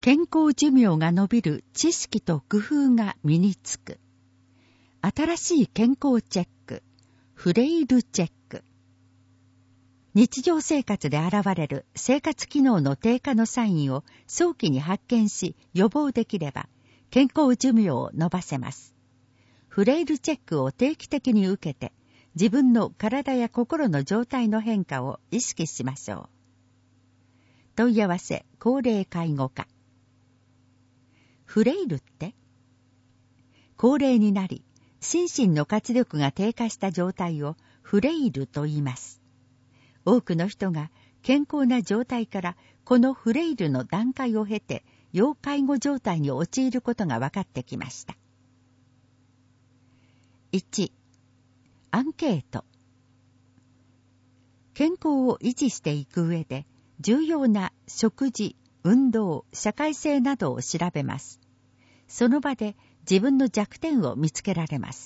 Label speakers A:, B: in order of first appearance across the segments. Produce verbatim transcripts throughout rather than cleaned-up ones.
A: 健康寿命が延びる知識と工夫が身につく。新しい健康チェック、フレイルチェック。日常生活で現れる生活機能の低下のサインを早期に発見し予防できれば健康寿命を延ばせます。フレイルチェックを定期的に受けて自分の体や心の状態の変化を意識しましょう。問い合わせ高齢介護課。フレイルって高齢になり心身の活力が低下した状態をフレイルと言います。多くの人が健康な状態からこのフレイルの段階を経て要介護状態に陥ることが分かってきました。いち. アンケート。健康を維持していく上で重要な食事、運動、社会性などを調べます。その場で自分の弱点を見つけられます。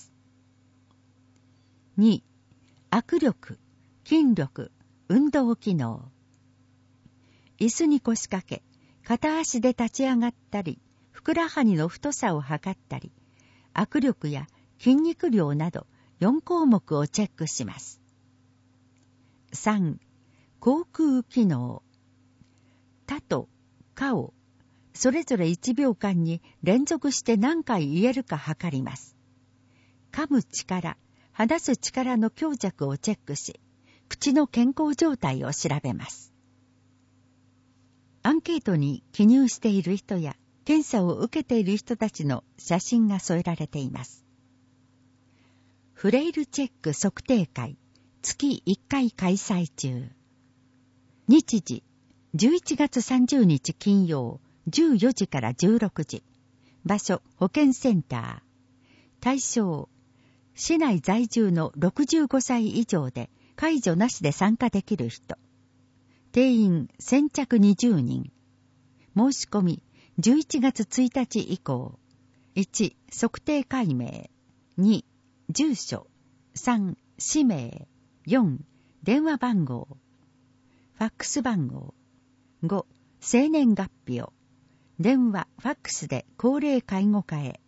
A: に. 握力、筋力、運動機能。椅子に腰掛け、片足で立ち上がったり、ふくらはぎの太さを測ったり、握力や筋肉量などよん項目をチェックします。さん. 口腔機能。たとかをそれぞれいちびょうかんに連続して何回言えるか測ります。噛む力、話す力の強弱をチェックし、口の健康状態を調べます。アンケートに記入している人や検査を受けている人たちの写真が添えられています。フレイルチェック測定会、月いっかい開催中。日時、じゅういちがつさんじゅうにち金曜、じゅうよじからじゅうろくじ。場所、保健センター。対象、市内在住のろくじゅうごさい以上で介助なしで参加できる人。定員先着にじゅうにん。申し込みじゅういちがつついたち以降。いち. 測定解明。に. 住所。さん. 氏名。よん. 電話番号。ファックス番号。ご. 生年月日を。電話、ファックスで高齢介護課へ。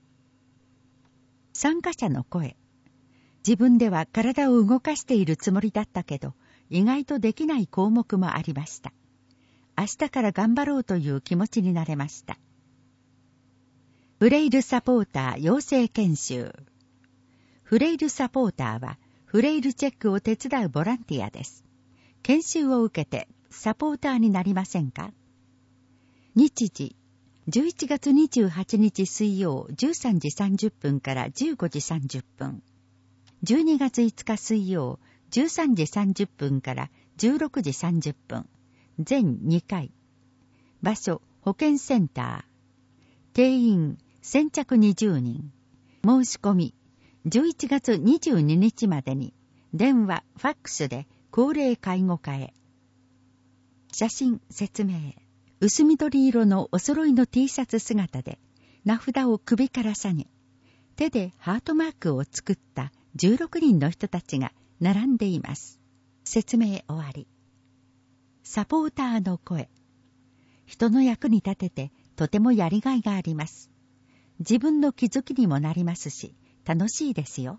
A: 参加者の声。自分では体を動かしているつもりだったけど、意外とできない項目もありました。明日から頑張ろうという気持ちになれました。フレイルサポーター養成研修。フレイルサポーターは、フレイルチェックを手伝うボランティアです。研修を受けてサポーターになりませんか？日時、じゅういちがつにじゅうはちにち水曜じゅうさんじさんじゅっぷんからじゅうごじさんじゅっぷん。じゅうにがついつか水曜じゅうさんじさんじゅっぷんからじゅうろくじさんじゅっぷん。全にかい。場所、保健センター。定員、先着にじゅうにん。申し込み、じゅういちがつにじゅうににちまでに、電話、ファックスで高齢介護課へ。写真、説明。薄緑色のお揃いの T シャツ姿で、名札を首から下げ、手でハートマークを作ったじゅうろくにんの人たちが並んでいます。説明終わり。サポーターの声。人の役に立ててとてもやりがいがあります。自分の気づきにもなりますし、楽しいですよ。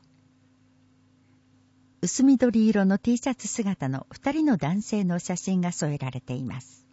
A: 薄緑色の T シャツ姿の二人の男性の写真が添えられています。